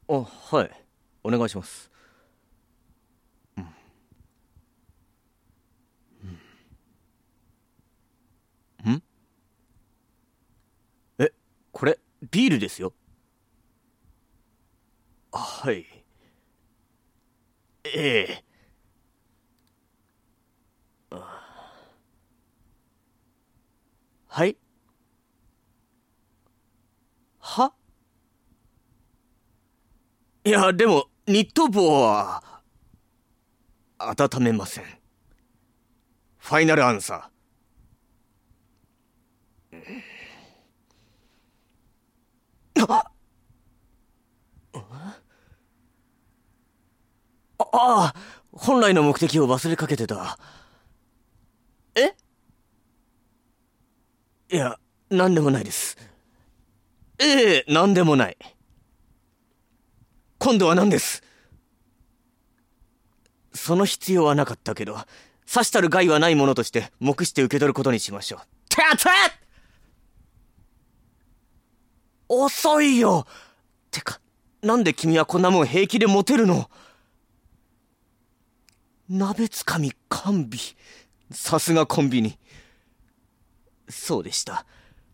はい。お願いします。うん。んえ、これ、ビールですよ。はい。ええ。はい。はいや、でも、ニット帽は、温めません。ファイナルアンサー。ああ、本来の目的を忘れかけてた。えいや、なんでもないです。ええ、なんでもない。今度は何です？その必要はなかったけど、さしたる害はないものとして目して受け取ることにしましょう。てて遅いよ。てか、なんで君はこんなもん平気で持てるの？鍋つかみ完備。さすがコンビニ。そうでした。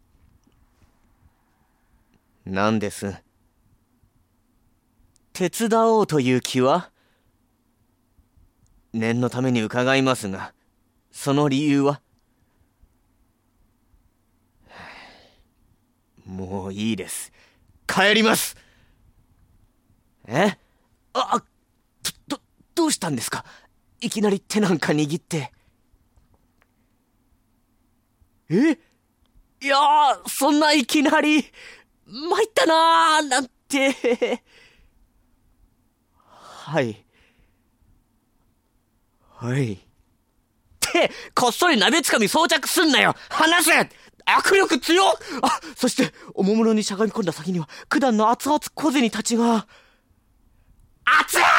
何です？手伝おうという気は？念のために伺いますが、その理由は？もういいです。帰ります。えあ、どうしたんですか？いきなり手なんか握って。えいやー、そんないきなり、参ったなー、なんて。はい。はい。こっそり鍋つかみ装着すんなよ。離せ。握力強っ。そして、おもむろにしゃがみ込んだ先には、九段の熱々小銭たちが。熱っ